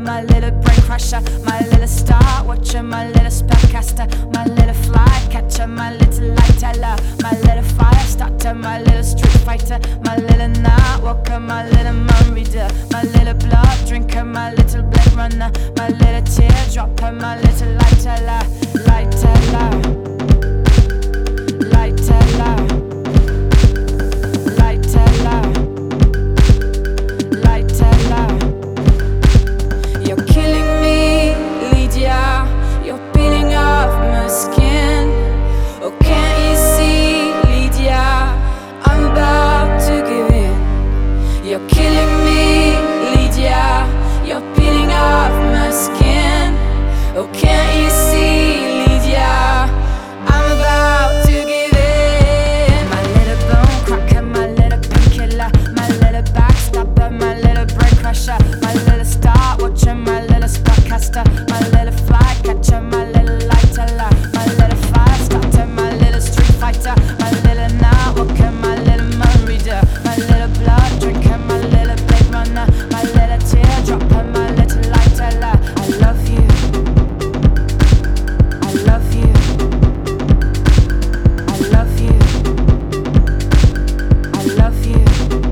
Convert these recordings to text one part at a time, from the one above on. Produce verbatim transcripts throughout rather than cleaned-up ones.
my little brain crusher, my little star watcher, my little spellcaster, my little fly catcher, my little light teller, my little fire starter, my little street fighter, my little night walker, my little mind reader, my little blood drinker, my little blood runner, my little teardropper, my little light teller, light teller, light teller, light teller, light teller. You're killing me, Lydia. You're peeling off my skin. Oh, can't you see, Lydia? I'm about to give in. You're killing me, Lydia. You're peeling off my skin. Oh, can't you see, Lydia? I'm about to give in. My little bone cracker, my little painkiller, my little backstabber, my little brain crusher, my little star watcher, my little spellcaster, my little fly catcher, my little light teller, my little fire starter, my little street fighter, my little night walker, my little mind reader, my little blood drinker, my little blade runner, my little teardropper, my little light teller. I love you, I love you, I love you, I love you.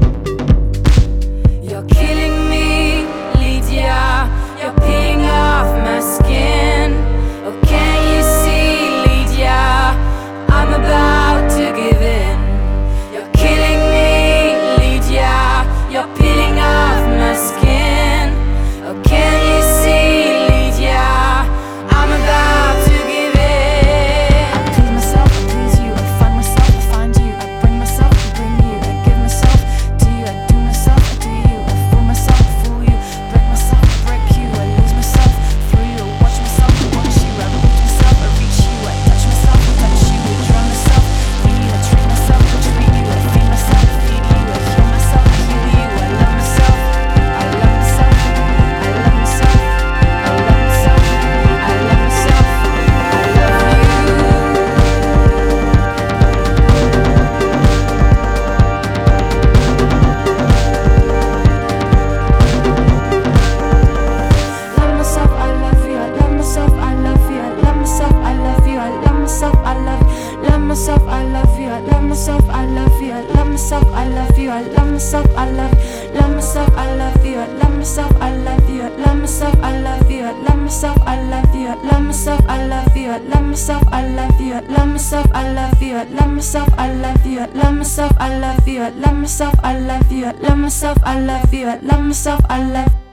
You're killing me, Lydia. You're peeling off my skin. Oh, can't you see, Lydia? I'm about to give in. You're killing me, Lydia. You're peeling off my skin. Oh, can't you see, Lydia? I'm about to give in. I please myself, I please you. I find myself, I find you. I bring myself, I bring you. I give myself to you. I do myself, I do you. I fool myself, I fool you. Break myself, I break you. I lose myself through you. I watch myself, I watch you. I reach myself, I reach you. I touch myself, I touch you. I draw myself, feed you. I treat myself, I treat you. I feed myself, I feed you. I heal myself, I heal you. I love myself, I love myself, I love myself, I love myself, I love myself, I love you. Love myself, I love you. I love myself, I love you. I love myself, I love you. I love myself, I love love myself, I love you. I love myself, I love you. I love myself, I love you. I love myself, I love love myself, I love you. I love myself, I love you. I love myself, I love you. I love myself, I love you. I love myself, I love you. I love myself, I love you. I love myself, I love you. I love myself, I love you. I love myself, I love you. I love myself, I love you. I love myself, I love you. I love myself, I love